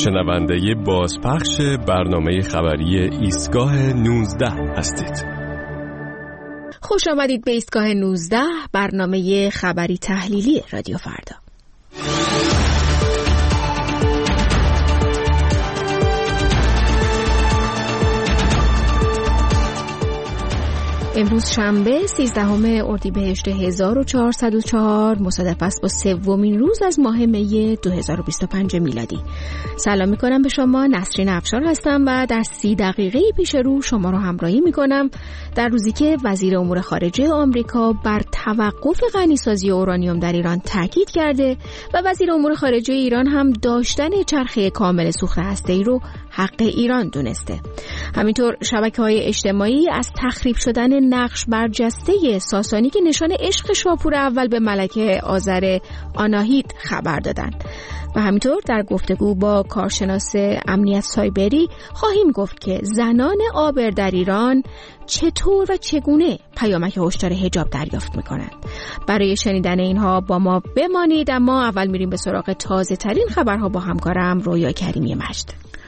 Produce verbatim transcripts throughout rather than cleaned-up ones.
شنونده بازپخش برنامه خبری ایستگاه نوزده هستید. خوش آمدید به ایستگاه نوزده، برنامه خبری تحلیلی رادیو فردا. امروز شنبه سیزدهم اردیبهشت هزار و چهارصد و چهار مصادف است با سومین روز از ماه می دو هزار و بیست و پنج میلادی. سلام میکنم به شما، نسرین افشار هستم و در سی دقیقه پیش رو شما رو همراهی میکنم در روزی که وزیر امور خارجه آمریکا بر توقف غنیسازی اورانیوم در ایران تاکید کرده و وزیر امور خارجه ایران هم داشتن چرخه کامل سوخت هسته‌ای رو حق ایران دونسته. همینطور شبکه‌های اجتماعی از تخریب شدن نقش برجسته ساسانی که نشان عشق شاپور اول به ملکه آذر آناهیت خبر دادند. و همینطور در گفتگو با کارشناس امنیت سایبری خواهیم گفت که زنان آبر در ایران چطور و چگونه پیامک هشدار حجاب دریافت میکنند. برای شنیدن اینها با ما بمانید، اما اول میریم به سراغ تازه ترین خبرها با همکارم رویا کریمی مجد.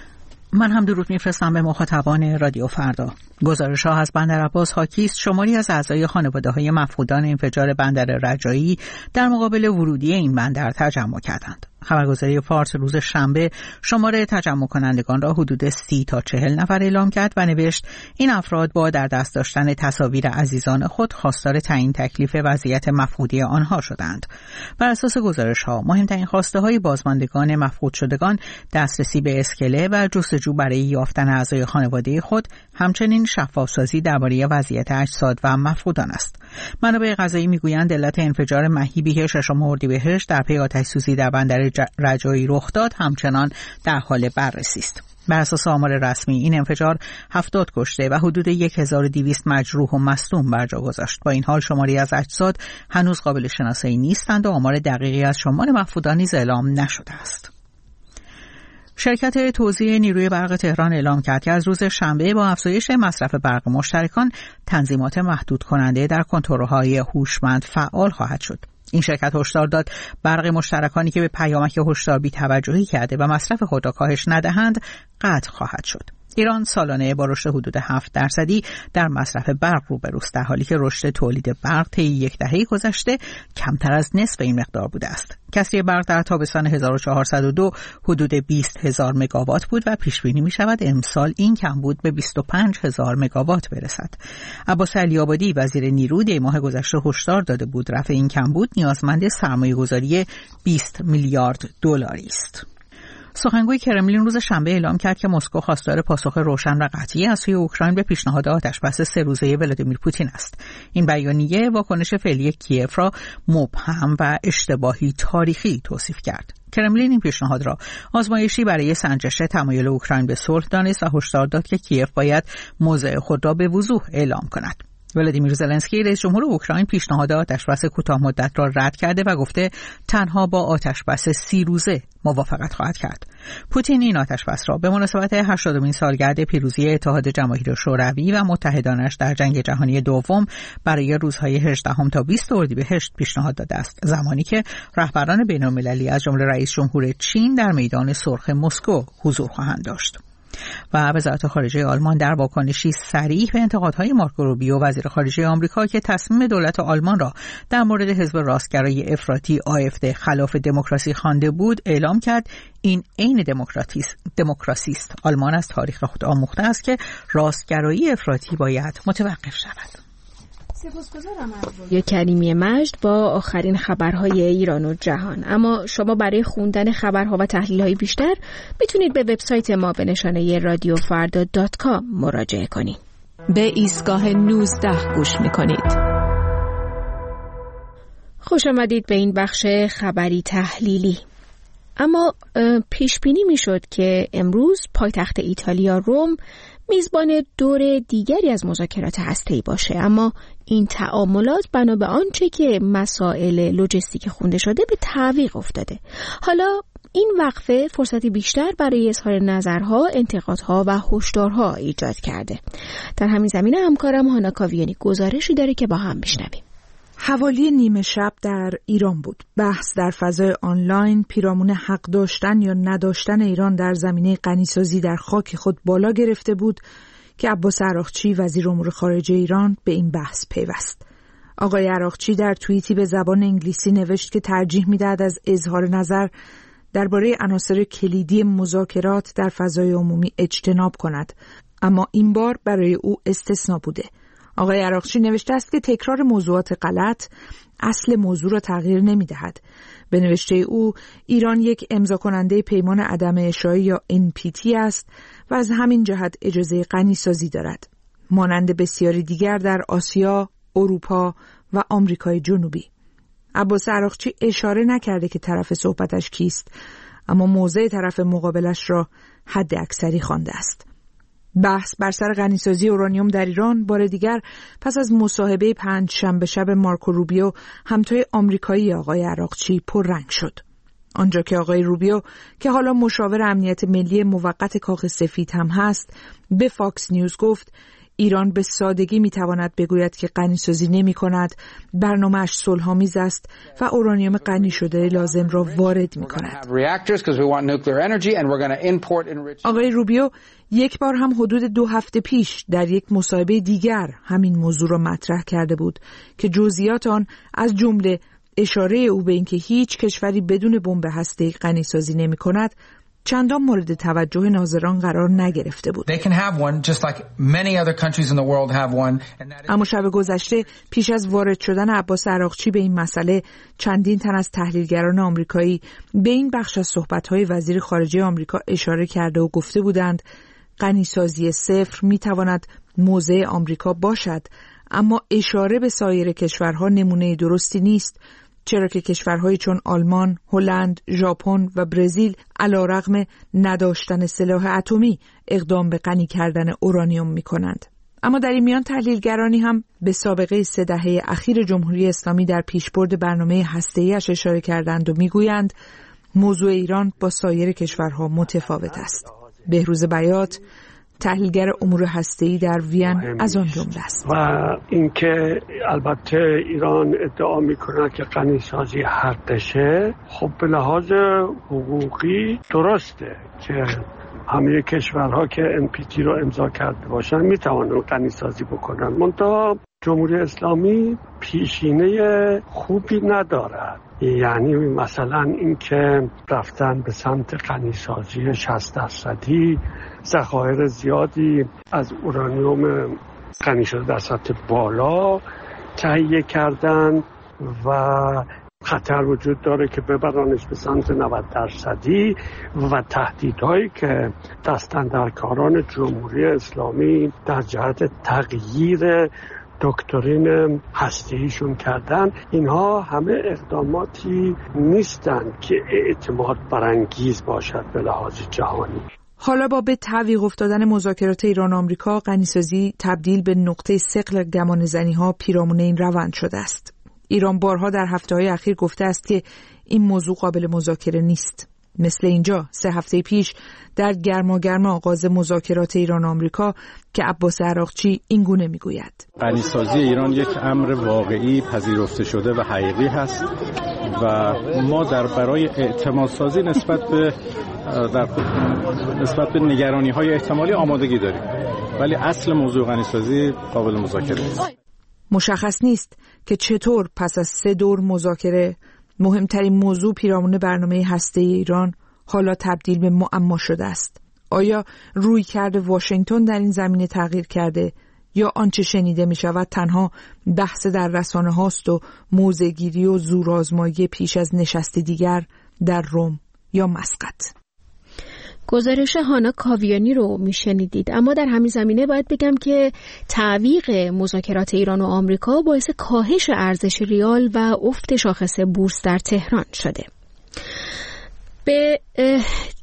من هم درود میفرستم به مخاطبان رادیو فردا. گزارش‌ها از بندر عباس حاکی است شماری از اعضای خانواده‌های مفقودان انفجار بندر رجایی در مقابل ورودی این بندر تجمع کردند. خبرگزاری فارس روز شنبه شماره تجمع کنندگان را حدود سی تا چهل نفر اعلام کرد و نوشت این افراد با در دست داشتن تصاویر عزیزان خود خواستار تعیین تکلیف وضعیت مفقودی آنها شدند. بر اساس گزارش‌ها مهمترین خواسته‌های بازماندگان مفقود شدگان دسترسی به اسکله و جستجو برای یافتن اعضای خانواده خود، همچنین شفاف‌سازی درباره وضعیت اجساد و مفقودان است. منابع قضایی میگویند علت انفجار مهیبی که ششم اردیبهشت در پی آتش‌سوزی در بندر رجایی رخ داد همچنان در حال بررسی است. بر اساس آمار رسمی این انفجار هفتاد کشته و حدود هزار و دویست مجروح و مصدوم بر جا گذاشت. با این حال شماری از اجساد هنوز قابل شناسایی نیستند و آمار دقیقی از شمار مفقودان نیز اعلام نشده است. شرکت توزیع نیروی برق تهران اعلام کرد که از روز شنبه با افزایش مصرف برق مشترکان تنظیمات محدود کننده در کنترل‌های هوشمند فعال خواهد شد. این شرکت هشدار داد برق مشترکانی که به پیامک هشدار بی‌توجهی کرده و مصرف خود را کاهش ندهند قطع خواهد شد. ایران سالانه با رشد حدود هفت درصدی در مصرف برق روبروست، در حالی که رشد تولید برق طی یک دهه گذشته کمتر از نصف این مقدار بوده است. کسری برق در تابستان هزار و چهارصد و دو حدود بیست هزار مگاوات بود و پیش بینی می شود امسال این کمبود به بیست و پنج هزار مگاوات برسد. عباس علی‌آبادی وزیر نیرو دی ماه گذشته هشدار داده بود رفع این کمبود نیازمند سرمایه‌گذاری بیست میلیارد دلاری است. سخنگوی کرملین روز شنبه اعلام کرد که مسکو خواستار پاسخ روشن و قطعی از سوی اوکراین به پیشنهاد آتشبس سه روزه ولادیمیر پوتین است. این بیانیه واکنش فعلی کیف را مبهم و اشتباهی تاریخی توصیف کرد. کرملین این پیشنهاد را آزمایشی برای سنجش تمایل اوکراین به صلح دانست و هشدار داد که کیف باید موضع خود را به وضوح اعلام کند. ولادیمیر زلنسکی رئیس جمهور اوکراین پیشنهاد آتشبس کوتاه مدت را رد کرده و گفته تنها با آتشبس سی روزه موافقت خواهد کرد. پوتین این آتشبس را به مناسبت هشتادمین سالگرد پیروزی اتحاد جماهیر شوروی و متحدانش در جنگ جهانی دوم برای روزهای هجدهم تا بیست اردیبهشت پیشنهاد داده است، زمانی که رهبران بین‌المللی از جمله رئیس جمهور چین در میدان سرخ مسکو حضور خواهند داشت. و وزارت خارجه آلمان در واکنشی صریح به انتقادهای مارکو روبیو وزیر خارجه آمریکا که تصمیم دولت آلمان را در مورد حزب راستگرای افراطی آفد خلاف دموکراسی خوانده بود اعلام کرد این عین دموکراسی است. آلمان از تاریخ خود آموخته است که راستگرایی افراطی باید متوقف شود. سپاسگزارم از رویا کریمی مجد با آخرین خبرهای ایران و جهان. اما شما برای خوندن خبرها و تحلیل‌های بیشتر میتونید به وبسایت ما به نشانه رادیو فردا دات کام مراجعه کنید. به ایستگاه نوزده گوش میکنید. خوش آمدید به این بخش خبری تحلیلی. اما پیش بینی میشد که امروز پایتخت ایتالیا روم میزبان دور دیگری از مذاکرات هسته‌ای باشه، اما این تعاملات بنا به آنچه که مسائل لوجستیک خونده شده به تعویق افتاده. حالا این وقفه فرصتی بیشتر برای اظهار نظرها، انتقادها و هشدارها ایجاد کرده. در همین زمینه همکارم هانا کاویانی گزارشی داره که با هم میشنویم. حوالی نیمه شب در ایران بود. بحث در فضای آنلاین پیرامون حق داشتن یا نداشتن ایران در زمینه غنیسازی در خاک خود بالا گرفته بود که عباس عراقچی وزیر امور خارجه ایران به این بحث پیوست. آقای عراقچی در توییتی به زبان انگلیسی نوشت که ترجیح می‌دهد از اظهار نظر درباره عناصر کلیدی مذاکرات در فضای عمومی اجتناب کند، اما این بار برای او استثناء بوده. آقای عراقچی نوشته است که تکرار موضوعات غلط اصل موضوع را تغییر نمی‌دهد. به نوشته او ایران یک امضا کننده پیمان عدم اشاعه یا ان پی تی است و از همین جهت اجازه غنیسازی دارد، مانند بسیاری دیگر در آسیا، اروپا و آمریکای جنوبی. عباس عراقچی اشاره نکرده که طرف صحبتش کیست، اما موضع طرف مقابلش را حد اکثری خوانده است. بحث بر سر غنیسازی اورانیوم در ایران بار دیگر پس از مصاحبه پنج شنبه شب مارکو روبیو همتای آمریکایی آقای عراقچی پررنگ شد. آنجا که آقای روبیو که حالا مشاور امنیت ملی موقت کاخ سفید هم هست به فاکس نیوز گفت ایران به سادگی میتواند بگوید که غنیسازی نمی کند، برنامه‌اش صلح‌آمیز است و اورانیوم غنی شده لازم را وارد می کند. آقای روبیو یک بار هم حدود دو هفته پیش در یک مصاحبه دیگر همین موضوع را مطرح کرده بود که جزئیات آن از جمله اشاره او به اینکه هیچ کشوری بدون بمب هسته‌ای غنیسازی نمی کند چندان مورد توجه ناظران قرار نگرفته بود. اما شب گذشته پیش از وارد شدن عباس عراقچی به این مسئله چندین تن از تحلیلگران آمریکایی به این بخش از صحبت‌های وزیر خارجه آمریکا اشاره کرده و گفته بودند غنیسازی صفر می‌تواند موضع آمریکا باشد، اما اشاره به سایر کشورها نمونه درستی نیست، چرا که کشورهای چون آلمان، هلند، ژاپن و برزیل علیرغم نداشتن سلاح اتمی اقدام به غنی کردن اورانیوم می‌کنند. اما در این میان تحلیلگرانی هم به سابقه سه دهه اخیر جمهوری اسلامی در پیشبرد برنامه هسته‌ای‌اش اشاره کردند و می‌گویند موضوع ایران با سایر کشورها متفاوت است. بهروز بیات، تحلیلگر امور هسته‌ای در وین از آن جمله است. و اینکه البته ایران ادعا میکنه که غنیسازی حقشه، خب به لحاظ حقوقی درسته که همه کشورها که ان پی تی رو امضا کرده باشن میتوانن غنیسازی بکنن، منتها جمهوری اسلامی پیشینه خوبی ندارد. یعنی مثلا اینکه رفتن به سمت غنیسازی شصت درصدی، ذخایر زیادی از اورانیوم غنی شده در سطح بالا تهیه کردن و خطر وجود داره که ببرانش به سمت نود درصدی و تهدیدهایی که دستاندرکاران جمهوری اسلامی در جهت تغییر دکترین هسته‌ایشون کردن، اینها همه اقداماتی نیستند که اعتماد برانگیز باشد به لحاظ جهانی. حالا با به تعویق افتادن مذاکرات ایران و آمریکا، غنیسازی تبدیل به نقطه ثقل گمانه‌زنی‌ها پیرامون این روند شده است. ایران بارها در هفته‌های اخیر گفته است که این موضوع قابل مذاکره نیست. مثل اینجا سه هفته پیش در گرماگرم آغاز مذاکرات ایران و آمریکا که عباس عراقچی این گونه میگوید: غنیسازی ایران یک امر واقعی پذیرفته شده و حقیقی هست و ما در برای اعتماد سازی نسبت به در نسبت به نگرانی‌های احتمالی آمادگی داریم، ولی اصل موضوع غنیسازی قابل مذاکره است. مشخص نیست که چطور پس از سه دور مذاکره مهمترین موضوع پیرامون برنامه هسته‌ای ایران حالا تبدیل به معما شده است. آیا رویکرد واشنگتن در این زمینه تغییر کرده یا آنچه شنیده می شود تنها بحث در رسانه هاست و موضع‌گیری و زورآزمایی پیش از نشست دیگر در روم یا مسقط؟ گزارش هانا کاویانی رو میشنیدید. اما در همین زمینه باید بگم که تعویق مذاکرات ایران و آمریکا باعث کاهش ارزش ریال و افت شاخص بورس در تهران شده. به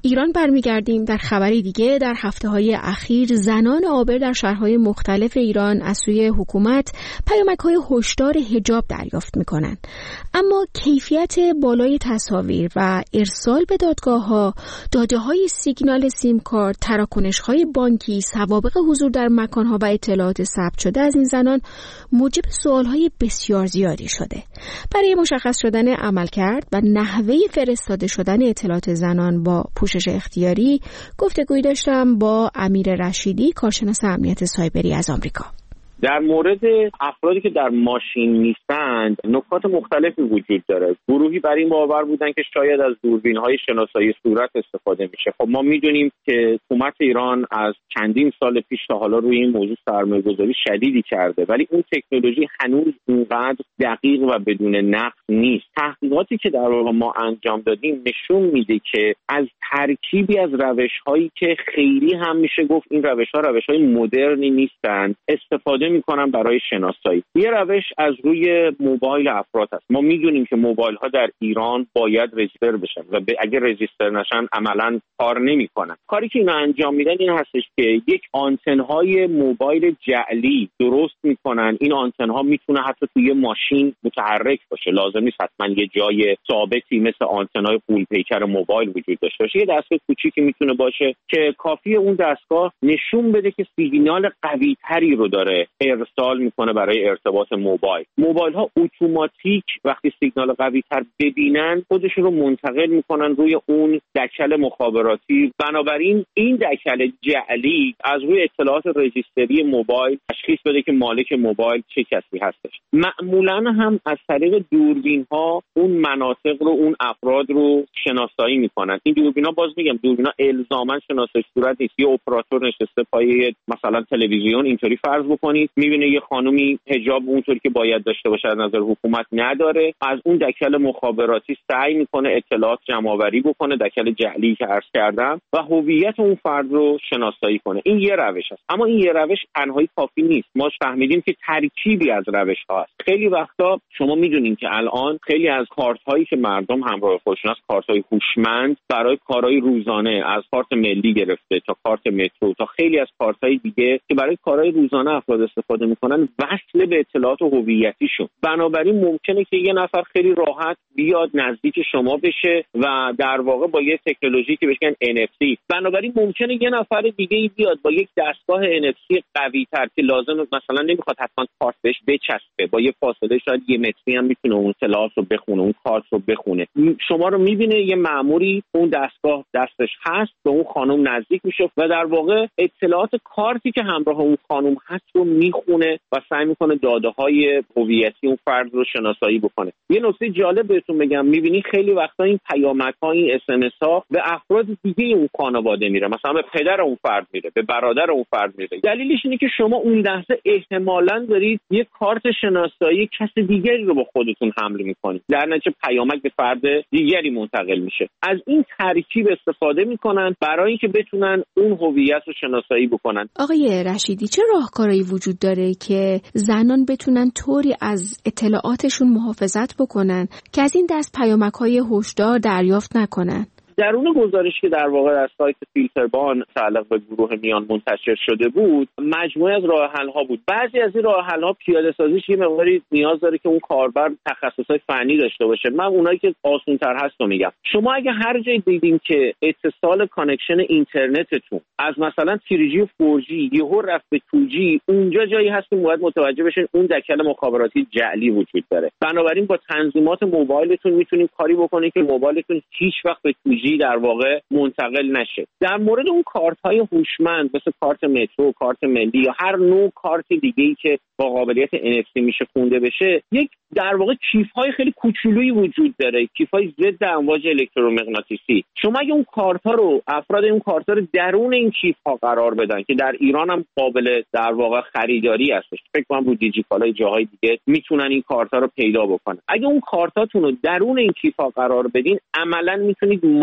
ایران برمیگردیم. در خبری دیگه در هفته‌های اخیر زنان عابر در شهرهای مختلف ایران از سوی حکومت پیامک‌های هشدار حجاب دریافت می‌کنند. اما کیفیت بالای تصاویر و ارسال به دادگاه‌ها، داده‌های سیگنال سیم کارت، تراکنش‌های بانکی، سوابق حضور در مکان‌ها و اطلاعات ثبت شده از این زنان موجب سوال‌های بسیار زیادی شده. برای مشخص شدن عملکرد و نحوه فرستاده شدن اطلاعات زنان با پوشش اختیاری گفتگویی داشتم با امیر رشیدی، کارشناس امنیت سایبری از آمریکا. در مورد افرادی که در ماشین نیستند نکات مختلفی وجود داره. گروهی بر این باور بودن که شاید از دوربین‌های شناسایی صورت استفاده میشه. خب ما میدونیم که حکومت ایران از چندین سال پیش تا حالا روی این موضوع سرمایه‌گذاری شدیدی کرده، ولی اون تکنولوژی هنوز اونقدر دقیق و بدون نقص نیست. تحقیقاتی که در واقع ما انجام دادیم نشون میده که از ترکیبی از روش‌هایی که خیلی هم میشه گفت این روش‌ها روش‌های مدرنی نیستند استفاده میکنن برای شناسایی. یه روش از روی موبایل افراد هست. ما میدونیم که موبایل ها در ایران باید رجیستر بشن و اگه رجیستر نشن عملاً کار نمیکنن. کاری که اینا انجام میدن این هستش که یک آنتن های موبایل جعلی درست میکنن. این آنتن ها میتونه حتی توی ماشین متحرک باشه، لازم نیست حتما یه جای ثابتی مثل آنتن های غول پیکر موبایل وجود داشته باشه. یه دستگاه کوچیکی میتونه باشه که کافیه اون دستگاه نشون بده که سیگنال قوی تری رو داره ارسال میکنه برای ارتباط موبایل. موبایل ها اتوماتیک وقتی سیگنال قوی تر ببینن خودشون رو منتقل میکنن روی اون دکل مخابراتی. بنابراین این دکل جعلی از روی اطلاعات رجیستری موبایل تشخیص بده که مالک موبایل چه کسی هستش. معمولا هم از طریق دوربین ها اون مناطق رو، اون افراد رو شناسایی میکنن. این دوربین ها باز میگم دوربین ها الزاما شناسایی صورت نیست. یه اپراتور نشسته پای مثلا تلویزیون، اینطوری فرض بکنید میبینه یه خانومی حجاب اونطوری که باید داشته باشه از نظر حکومت نداره، از اون دکل مخابراتی سعی میکنه اطلاعات جمع آوری بکنه، دکل جعلی که عرض کردم، و هویت اون فرد رو شناسایی کنه. این یه روش است. اما این یه روش تنهایی کافی نیست. ما فهمیدیم که ترکیبی از روش ها است. خیلی وقتا شما میدونین که الان خیلی از کارت هایی که مردم همراه خودشون از کارت های هوشمند برای کارهای روزانه، از کارت ملی گرفته تا کارت مترو تا خیلی از کارت های دیگه که برای کارهای روزانه افراد استفاده میکنن وصل به اطلاعات هویتیشون. بنابراین ممکنه که یه نفر خیلی راحت بیاد نزدیک شما بشه و در واقع با یه تکنولوژی که بهش میگن ان اف سی، بنابراین ممکنه یه نفر دیگه بیاد با یک دستگاه ان اف سی قوی تر که لازم مثلا نمیخواد حتما کارت بهش بچسبه، با یه فاصله شاید یه متری هم میتونه اون اطلاعات رو بخونه، اون کارت رو بخونه. شما رو میبینه یه مأموری اون دستگاه دستش هست، به اون خانم نزدیک میشه و در واقع اطلاعات کارتی که همراه اون خانم هست رو میخونه و سعی میکنه داده‌های هویتی اون فرد رو شناسایی بکنه. یه نکته جالب بهتون بگم، میبینی خیلی وقتا این پیامک‌ها، این اس ام اس ها به افراد دیگه اون خانواده میره، مثلا به پدر اون فرد میره، به برادر اون فرد میره. دلیلش اینه که شما اون لحظه احتمالاً دارید یه کارت شناسایی کس دیگری رو با خودتون حمل میکنید، در نتیجه پیامک به فرد دیگری منتقل میشه. از این ترکیب استفاده میکنن برای اینکه بتونن اون هویت رو شناسایی بکنن. آقای رشیدی، چه راهکارهایی وجود داره که زنان بتونن طوری از اطلاعاتشون محافظت بکنن که از این دست پیامک‌های هشدار دریافت نکنن؟ درون گزارشی که در واقع از سایت فیلتربان متعلق به گروه میان منتشر شده بود، مجموعه از راه حل ها بود. بعضی از این راه حل ها پیاده سازیش یه مقداری نیاز داره که اون کاربر تخصصات فنی داشته باشه. من اونایی که آسان تر هست رو میگم. شما اگه هر جایی دیدین که اتصال کانکشن اینترنتتون از مثلا تری جی و فور جی یهو رفت به تو جی، اونجا جایی هست که باید متوجه بشین اون دکل مخابراتی جعلی وجود داره. بنابراین با تنظیمات موبایلتون میتونید کاری بکنید که موبایلتون هیچ وقت به تو جی در واقع منتقل نشه. در مورد اون کارت های هوشمند مثل کارت مترو، کارت ملی یا هر نوع کارت دیگه‌ای که با قابلیت ان اف سی میشه خونده بشه، یک در واقع کیف های خیلی کوچولویی وجود داره، کیف های ضد امواج الکترومغناطیسی. شما اگه اون کارت ها رو افراد اون کارت ها رو درون این کیف ها قرار بدن که در ایران هم قابل در واقع خریداری هستش، فکر کنم رو دیجیکالای جاهای دیگه میتونن این کارت ها رو پیدا بکنن. اگه اون کارت هاتون رو درون این کیف ها قرار بدین، عملاً میتونید ما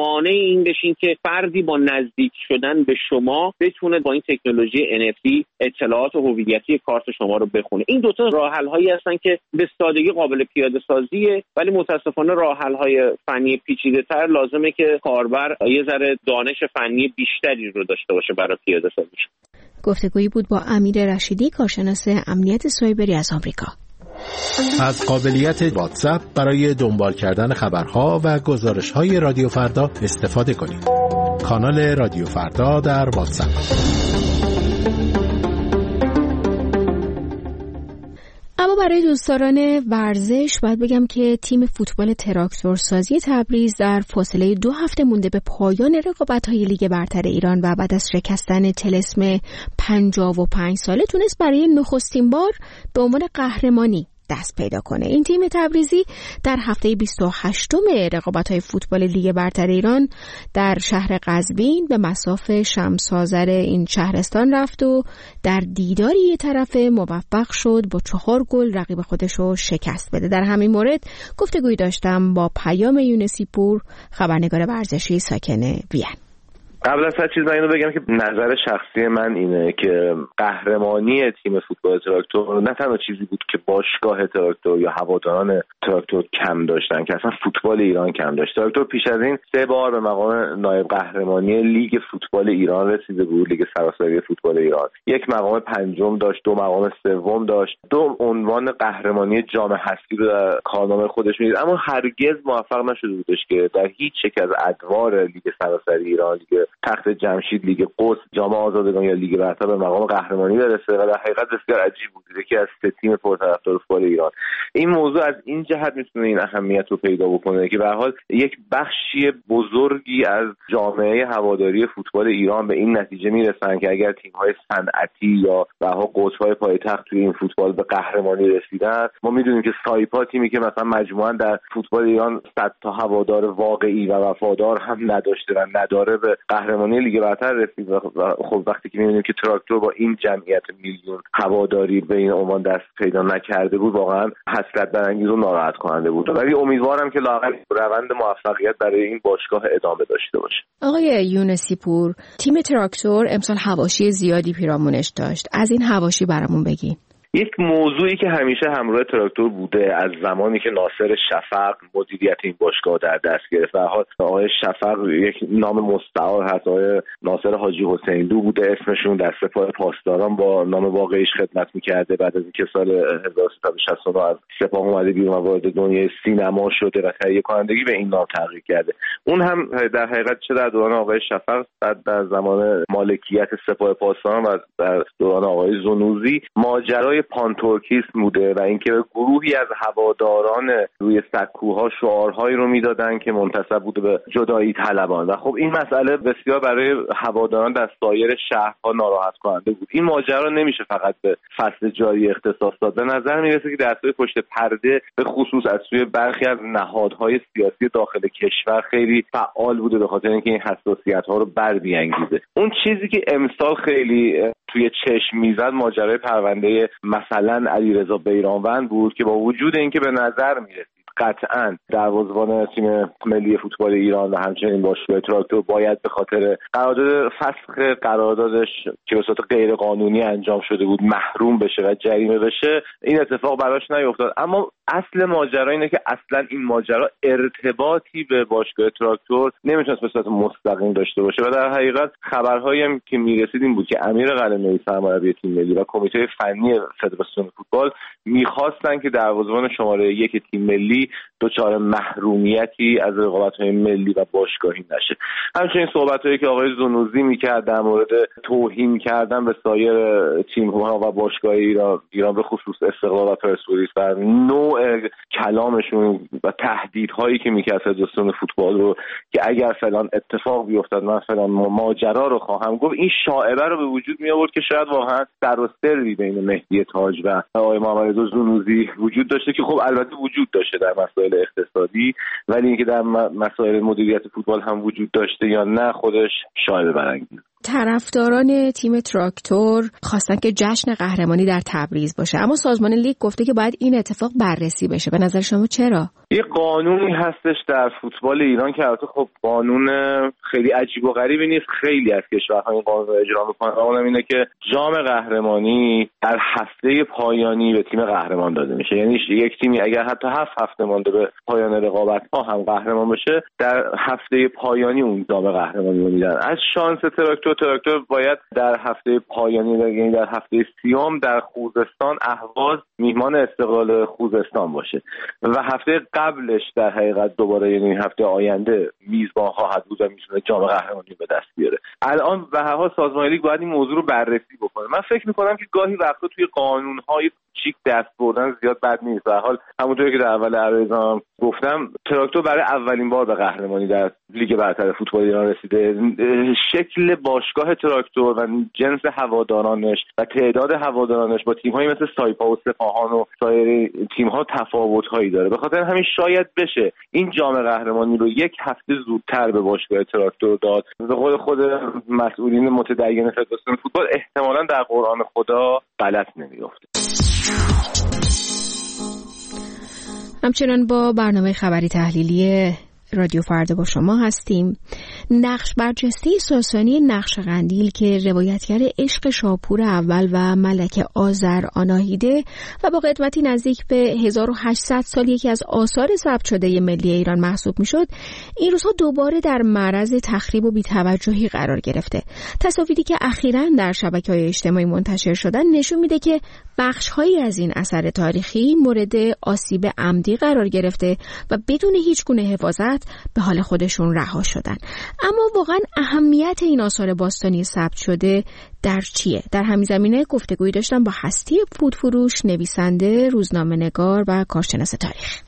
قانع این بشین که فردی با نزدیک شدن به شما بتونه با این تکنولوژی ان اف تی اطلاعات هویتی کارت شما رو بخونه. این دو تا راه حل هایی هستن که به سادگی قابل پیاده سازیه، ولی متاسفانه راه حل های فنی پیچیده تر لازمه که کاربر یه ذره دانش فنی بیشتری رو داشته باشه برای پیاده سازیش. گفتگویی بود با امیر رشیدی، کارشناس امنیت سایبری از آمریکا. از قابلیت واتساپ برای دنبال کردن خبرها و گزارش‌های رادیو فردا استفاده کنید. کانال رادیو فردا در واتساپ. اما برای دوستداران ورزش باید بگم که تیم فوتبال تراکتورسازی تبریز در فاصله دو هفته مونده به پایان رقابت‌های لیگ برتر ایران و بعد از شکستن طلسم پنجاه و پنج ساله تونست برای نخستین بار به عنوان قهرمانی دست پیدا کنه. این تیم تبریزی در هفته بیست و هشتم رقابت‌های فوتبال لیگ برتر ایران در شهر قزوین به مصاف شمس‌آذر این شهرستان رفت و در دیداری یه طرفه موفق شد با چهار گل رقیب خودش رو شکست بده. در همین مورد گفتگویی داشتم با پیام یونسی پور، خبرنگار ورزشی ساکن وین. قبل از هر چیز من اینو بگم که نظر شخصی من اینه که قهرمانی تیم فوتبال تراکتور نه تنها چیزی بود که باشگاه تراکتور یا هواداران تراکتور کم داشتن، که اصلا فوتبال ایران کم داشت. تراکتور پیش از این سه بار به مقام نایب قهرمانی لیگ فوتبال ایران رسیده بود، لیگ سراسری فوتبال ایران. یک مقام پنجم داشت، دو مقام سوم داشت، دو عنوان قهرمانی جام حذفی رو در کارنامه خودش می‌دید، اما هرگز موفق نشده بودش که در هیچ یک از ادوار لیگ سراسری ایران، لیگ تخت جمشید، لیگ قدس، جام آزادگان یا لیگ برتر به مقام قهرمانی برسه و در حقیقت بسیار عجیب بود. یکی از سه تیم پرطرفدار فوتبال ایران. این موضوع از این جهت میتونه این اهمیت رو پیدا بکنه که به هر حال یک بخشی بزرگی از جامعه هواداری فوتبال ایران به این نتیجه میرسن که اگر تیم‌های صنعتی یا به هر حال قطب‌های پایتخت توی این فوتبال به قهرمانی رسیدن، ما میدونیم که سایپا تیمی که مثلا مجموعاً در فوتبال ایران صد تا هوادار واقعی و وفادار هم نداشته و نداره، به قهرمانی لیگ برتر رسید. و خب وقتی که می‌بینیم که تراکتور با این جمعیت میلیون هواداری به این عنوان دست پیدا نکرده بود، واقعا حسرت برانگیز و ناراحت کننده بود. ولی امیدوارم که لااقل روند موفقیت برای این باشگاه ادامه داشته باشه. آقای یونسی پور، تیم تراکتور امسال حواشی زیادی پیرامونش داشت. از این حواشی برامون بگین. یک موضوعی که همیشه همراه تراکتور بوده از زمانی که ناصر شفق مدیریت این باشگاه در دست گرفت. در حال آقای شفق یک نام مستعار هست، آقای ناصر حاجی حسین دو بوده اسمشون، در سپاه پاسداران با نام واقعیش خدمت می‌کرده. بعد از اینکه سال هزار و سیصد و شصت و نه از سپاه اومده بیرون و وارد دنیای سینما شده و تهیه کنندگی به این نام تغییر کرده. اون هم در حقیقت چه در دوران آقای شفق، در زمان مالکیت سپاه پاسداران و در دوران آقای زنوزی ماجرای پانتورکیسم بوده و اینکه گروهی از هواداران روی سکوها شعارهایی رو میدادن که منتسب بوده به جدایی طلبان و خب این مسئله بسیار برای هواداران در سایر شهرها ناراحت کننده بود. این ماجرا نمیشه فقط به فصل جاری اختصاص داد. به نظر میرسه که در سوی پشت پرده به خصوص از سوی برخی از نهادهای سیاسی داخل کشور خیلی فعال بوده به خاطر اینکه این حساسیت‌ها رو بر بیانگیزه. اون چیزی که امسال خیلی توی چشم میزد ماجرای پرونده مثلا علیرضا بیرانوند بود که با وجود اینکه به نظر میرسید قطعاً دروازه‌بان تیم ملی فوتبال ایران و همچنین باشگاه تراکتور باید به خاطر قرارداد فسخ قراردادش که به صورت غیر قانونی انجام شده بود محروم بشه و جریمه بشه، این اتفاق براش نیفتاد. اما اصل ماجرا اینه که اصلا این ماجرا ارتباطی به باشگاه تراکتور نمیتونست به صورت مستقیم داشته باشه و در حقیقت خبرهایی هم که میرسید این بود که امیر قلعه‌نویی سرمربی تیم ملی و کمیته فنی فدراسیون فوتبال میخواستن که دروازه‌بان شماره یک تیم ملی دچار محرومیتی از رقابت‌های ملی و باشگاهی نشه. همچنین صحبت‌هایی که آقای زنوزی می‌کرد در مورد توهین کردن به سایر تیم‌ها و باشگاه ایران ایران به خصوص استقلال و پرسپولیس و نوع کلامشون و تهدیدهایی که می‌کرد فدراسیون فوتبال رو که اگر فلان اتفاق بیفتد من فلان ماجرا رو خواهم گفت، این شایعه رو به وجود می آورد که شاید واقعا در و سری بین مهدی تاج و آقای محمد رضا زنوزی وجود داشته که خب البته وجود داشته در مسائل اقتصادی، ولی اینکه در مسائل مدیریت فوتبال هم وجود داشته یا نه خودش شایعه برانگیز. طرفداران تیم تراکتور خواستن که جشن قهرمانی در تبریز باشه، اما سازمان لیگ گفته که باید این اتفاق بررسی بشه. به نظر شما چرا؟ یه قانونی هستش در فوتبال ایران که البته خب قانون خیلی عجیب و غریبی نیست، خیلی از کشورها این قانون رو اجرا میکنن. اونم اینه که جام قهرمانی در هفته پایانی به تیم قهرمان داده میشه. یعنی یک تیمی اگر حتی هفت هفته مانده به پایان رقابت ها هم قهرمان بشه، در هفته پایانی اون جام قهرمانی رو میدن. از شانس تراکتور تراکتور باید در هفته پایانی، یعنی در هفته سیوم در خوزستان اهواز میهمان استقلال خوزستان باشه و هفته قبلش در حقیقت دوباره، یعنی هفته آینده میزبان خواهد بود و میتونه جام قهرمانی به دست بیاره. الان به هر حال سازمان لیگ باید این موضوع رو بررسی بکنه. من فکر میکنم که گاهی وقتا توی قانون‌های چیک دست بردن زیاد بد نیست. به هر حال همونطوری که در اول عرضم گفتم، تراکتور برای اولین بار به قهرمانی در لیگ برتر فوتبال ایران رسیده. شکل باشگاه تراکتور و جنس هوادارانش و تعداد هوادارانش با تیم‌هایی مثل سایپا و سپاهان و سایر تیم‌ها تفاوت‌هایی داره. به خاطر همین شاید بشه این جام قهرمانی رو یک هفته زودتر به باشگاه تراکتور داد. به قول خود مسئولین متدین فدراسیون فوتبال، احتمالاً در قرآن خدا غلط نمی‌افته. همچنان با برنامه خبری تحلیلی رادیو فردا با شما هستیم. نقش برجسته ساسانی نقشبندی که روایتگر عشق شاپور اول و ملکه آذر آناهیده و با قدمتی نزدیک به هزار و هشتصد سال یکی از آثار ثبت شده ملی ایران محسوب میشد، این روزها دوباره در معرض تخریب و بی‌توجهی قرار گرفته. تصاویری که اخیراً در شبکه‌های اجتماعی منتشر شدن نشون میده که بخش‌هایی از این اثر تاریخی مورد آسیب عمدی قرار گرفته و بدون هیچ گونه حفاظت به حال خودشون رها شدن. اما واقعا اهمیت این آثار باستانی ثبت شده در چیه؟ در همین زمینه گفتگویی داشتم با هستی پودفروش، نویسنده، روزنامه‌نگار و کارشناس تاریخ.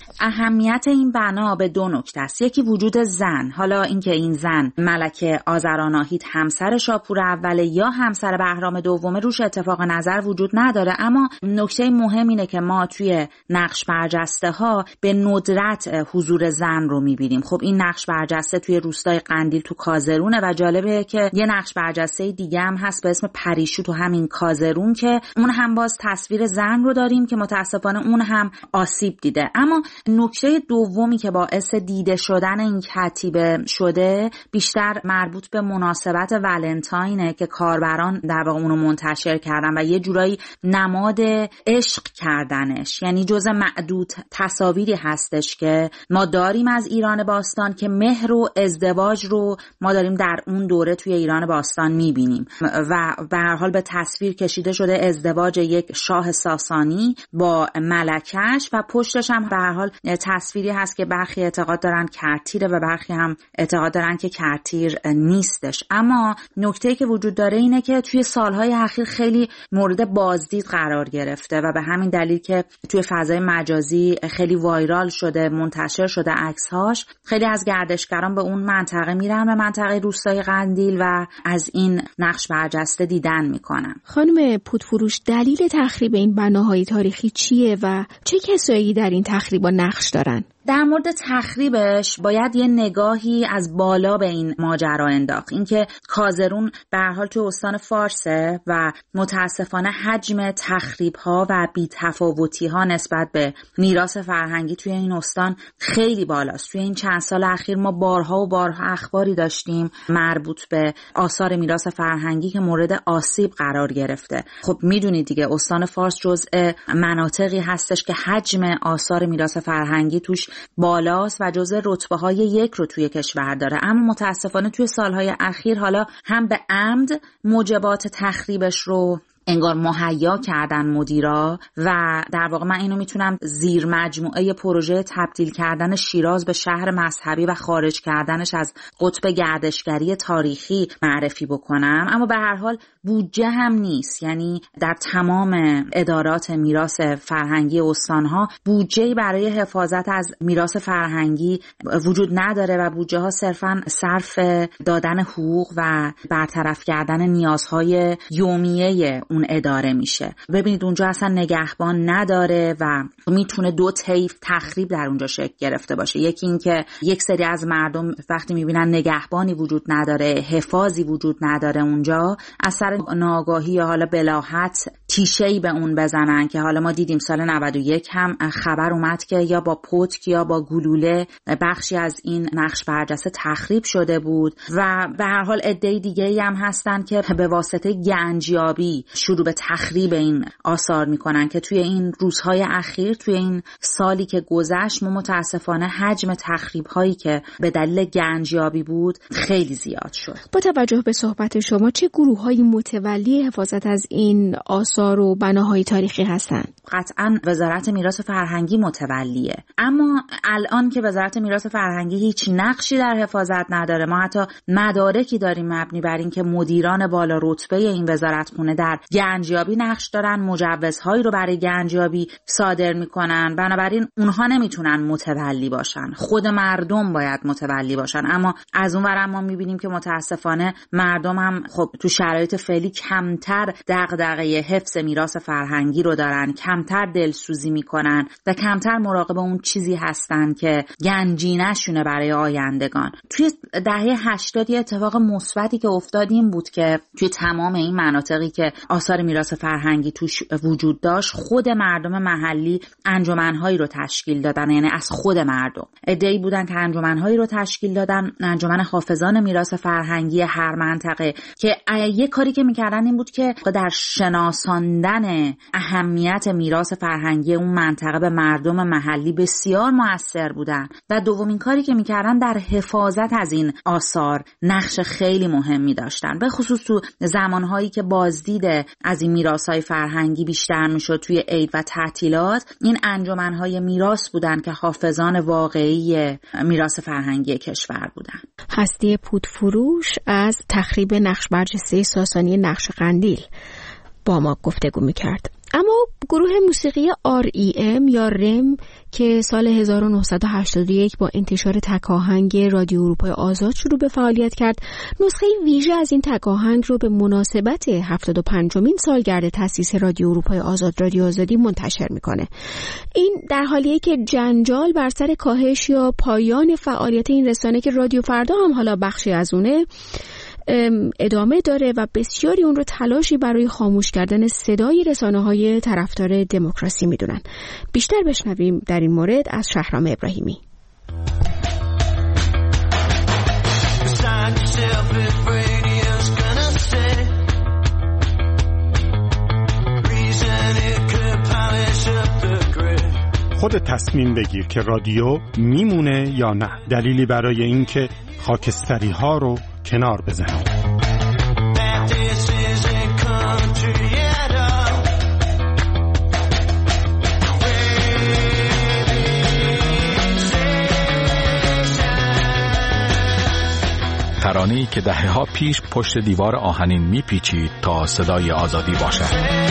اهمیت این بنا به دو نکته است. یکی وجود زن، حالا اینکه این زن ملکه آذر آناهید همسر شاپور اوله یا همسر بهرام دومه روش اتفاق نظر وجود نداره، اما نکته مهم اینه که ما توی نقش برجسته ها به ندرت حضور زن رو میبینیم. خب این نقش برجسته توی روستای قندیل تو کازرونه و جالبه که یه نقش برجسته دیگه هم هست به اسم پریشو تو همین کازرون که اون هم باز تصویر زن رو داریم که متاسفانه اون هم آسیب دیده. اما نکته دومی که باعث دیده شدن این کتیبه شده بیشتر مربوط به مناسبت ولنتاینه که کاربران در واقع اونو منتشر کردن و یه جورایی نماد عشق کردنش، یعنی جز معدود تصاویری هستش که ما داریم از ایران باستان که مهر و ازدواج رو ما داریم در اون دوره توی ایران باستان میبینیم و به هر حال به تصویر کشیده شده ازدواج یک شاه ساسانی با ملکش و پشتش هم به هر حال تصویری هست که برخی اعتقاد دارن کرتیره و برخی هم اعتقاد دارن که کرتیر نیستش. اما نکته‌ای که وجود داره اینه که توی سالهای اخیر خیلی مورد بازدید قرار گرفته و به همین دلیل که توی فضای مجازی خیلی وایرال شده، منتشر شده عکس‌هاش، خیلی از گردشگران به اون منطقه میرن، به منطقه روستای قندیل و از این نقش برجسته دیدن میکنن. خانم پودفروش، دلیل تخریب این بناهای تاریخی چیه و چه کسایی در این تخریب نقش دارن؟ در مورد تخریبش باید یه نگاهی از بالا به این ماجرا انداخت. اینکه کازرون به هر حال توی استان فارسه و متاسفانه حجم تخریب‌ها و بی‌تفاوتی‌ها نسبت به میراث فرهنگی توی این استان خیلی بالاست. توی این چند سال اخیر ما بارها و بارها اخباری داشتیم مربوط به آثار میراث فرهنگی که مورد آسیب قرار گرفته. خب میدونید دیگه استان فارس جزء مناطقی هستش که حجم آثار میراث فرهنگی توش بالاست و جزء رتبه‌های یک رو توی کشور داره. اما متاسفانه توی سالهای اخیر حالا هم به عمد موجبات تخریبش رو انگار مهیا کردن مدیرا و در واقع من اینو میتونم زیر مجموعه پروژه تبدیل کردن شیراز به شهر مذهبی و خارج کردنش از قطب گردشگری تاریخی معرفی بکنم. اما به هر حال بودجه هم نیست، یعنی در تمام ادارات میراث فرهنگی استانها بودجه‌ای برای حفاظت از میراث فرهنگی وجود نداره و بودجه ها صرفاً صرف دادن حقوق و برطرف کردن نیازهای یومیه اون اداره میشه. ببینید اونجا اصلا نگهبان نداره و میتونه دو طیف تخریب در اونجا شکل گرفته باشه. یکی این که یک سری از مردم وقتی میبینن نگهبانی وجود نداره، حفاظی وجود نداره اونجا، از سر ناآگاهی یا حالا بلاهت تیشه‌ای به اون بزنن که حالا ما دیدیم سال نود و یک هم خبر اومد که یا با پتک یا با گلوله بخشی از این نقش برجسته تخریب شده بود و به هر حال عده‌ای دیگه‌ای هم هستن که به واسطه گنجیابی شروع به تخریب این آثار میکنن که توی این روزهای اخیر، توی این سالی که گذشت، ما متاسفانه حجم تخریب هایی که به دلیل گنجیابی بود خیلی زیاد شد. با توجه به صحبت شما چه گروه‌هایی متولی حفاظت از این آثار و بناهای تاریخی هستند؟ قطعاً وزارت میراث فرهنگی متولیه، اما الان که وزارت میراث فرهنگی هیچ نقشی در حفاظت نداره، ما حتی مدارکی داریم مبنی بر این که مدیران بالا رتبه این وزارتخونه در گنجیابی نقش دارن، مجوزهایی رو برای گنجیابی صادر میکنن، بنابراین اونها نمیتونن متولی باشن، خود مردم باید متولی باشن. اما از اون ور ما میبینیم که متاسفانه مردم هم خب تو شرایط فعلی کمتر دغدغه حفظ میراث فرهنگی رو دارن، کمتر دلسوزی میکنن و کمتر مراقب اون چیزی هستن که گنجینه‌شونه برای آیندگان. توی دهه هشتاد اتفاق مثبتی که افتاد این بود که توی تمام این مناطقی که آثار میراث فرهنگی توش وجود داشت، خود مردم محلی انجمن‌هایی رو تشکیل دادن، یعنی از خود مردم عده‌ای بودن که انجمن‌هایی رو تشکیل دادن، انجمن حافظان میراث فرهنگی هر منطقه، که یک کاری که میکردن این بود که در شناساندن اهمیت میراث فرهنگی اون منطقه به مردم محلی بسیار مؤثر بودن و دومین کاری که میکردن در حفاظت از این آثار نقش خیلی مهمی داشتن، به خصوص تو زمانهایی که بازدید از این میراث‌های فرهنگی بیشتر میشد توی عید و تعطیلات. این انجمن‌های میراث بودن که حافظان واقعی میراث فرهنگی کشور بودن. هستی پودفروش از تخریب نقش برجسته ساسانی نقشقندیل با ما گفتگو میکرد. اما گروه موسیقی آر ای ام یا رم که سال هزار و نهصد و هشتاد و یک با انتشار تک آهنگ رادیو اروپای آزاد شروع به فعالیت کرد، نسخه ویژه از این تک آهنگ رو به مناسبت هفتاد و پنجمین سالگرد تأسیس رادیو اروپای آزاد، رادیو آزادی، منتشر میکنه. این در حالیه که جنجال بر سر کاهش یا پایان فعالیت این رسانه که رادیو فردا هم حالا بخشی از اونه ادامه داره و بسیاری اون رو تلاشی برای خاموش کردن صدای رسانه‌های طرفدار دموکراسی میدونن. بیشتر بشنویم در این مورد از شهرام ابراهیمی. خودت تصمیم بگیر که رادیو میمونه یا نه. دلیلی برای این که خاکستری ها رو کنار بزنیم. ترانه‌ای که دهه‌ها پیش پشت دیوار آهنین میپیچید تا صدای آزادی باشد.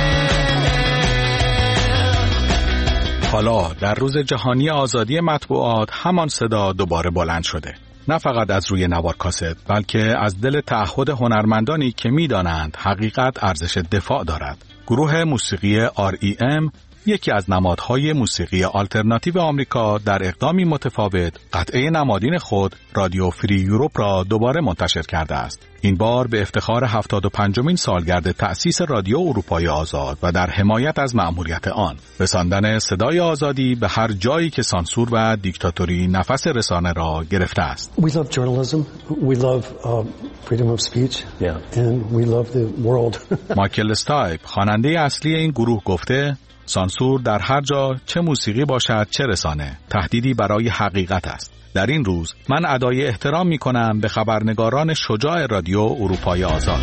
حالا در روز جهانی آزادی مطبوعات همان صدا دوباره بلند شده. نه فقط از روی نوار کاست، بلکه از دل تعهد هنرمندانی که می‌دانند حقیقت ارزش دفاع دارد. گروه موسیقی آر ای ام، یکی از نمادهای موسیقی آلترناتیو آمریکا، در اقدامی متفاوت قطعه نمادین خود رادیو فری یوروپ را دوباره منتشر کرده است. این بار به افتخار هفتاد و پنجمین سالگرد تأسیس رادیو اروپای آزاد و در حمایت از مأموریت آن، رساندن صدای آزادی به هر جایی که سانسور و دیکتاتوری نفس رسانه را گرفته است. We love journalism. We love uh, freedom of speech. Yeah. And we love the world. مایکل استایپ، خواننده اصلی این گروه، گفته سانسور در هر جا، چه موسیقی باشد چه رسانه، تهدیدی برای حقیقت است. در این روز من ادای احترام می کنم به خبرنگاران شجاع رادیو اروپای آزاد.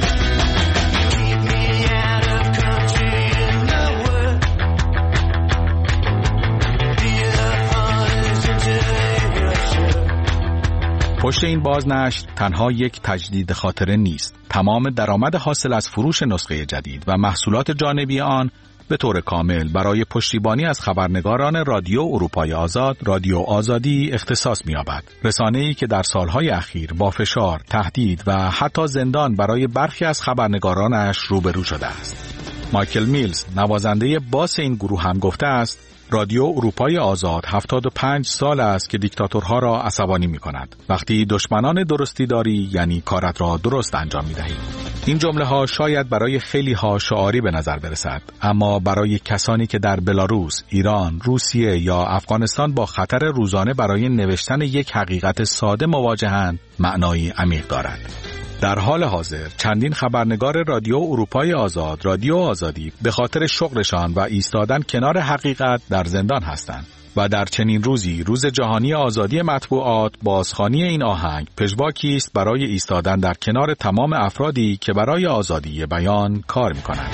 پشت این بازنشر تنها یک تجدید خاطره نیست. تمام درآمد حاصل از فروش نسخه جدید و محصولات جانبی آن به طور کامل برای پشتیبانی از خبرنگاران رادیو اروپای آزاد، رادیو آزادی اختصاص می‌یابد. رسانه‌ای که در سالهای اخیر با فشار، تهدید و حتی زندان برای برخی از خبرنگارانش روبرو شده است. مایکل میلز، نوازنده باس این گروه، هم گفته است رادیو اروپای آزاد هفتاد و پنج سال است که دیکتاتورها را عصبانی می‌کند. وقتی دشمنان درستی داری، یعنی کارت را درست انجام می‌دهی. این جمله ها شاید برای خیلی ها شعاری به نظر برسد، اما برای کسانی که در بلاروس، ایران، روسیه یا افغانستان با خطر روزانه برای نوشتن یک حقیقت ساده مواجهند، معنایی عمیق دارد. در حال حاضر چندین خبرنگار رادیو اروپای آزاد، رادیو آزادی، به خاطر شغلشان و ایستادن کنار حقیقت در زندان هستند. و در چنین روزی، روز جهانی آزادی مطبوعات، بازخوانی این آهنگ پژواکی است برای ایستادن در کنار تمام افرادی که برای آزادی بیان کار می‌کنند.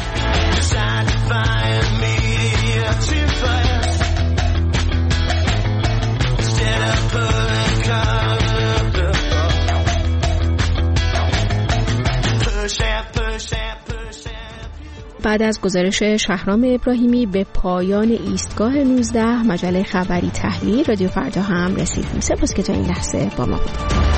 بعد از گزارش شهرام ابراهیمی به پایان ایستگاه نوزده مجله خبری تحلیل رادیو فردا هم رسیدیم. سپاس که تا این لحظه با ما بودید.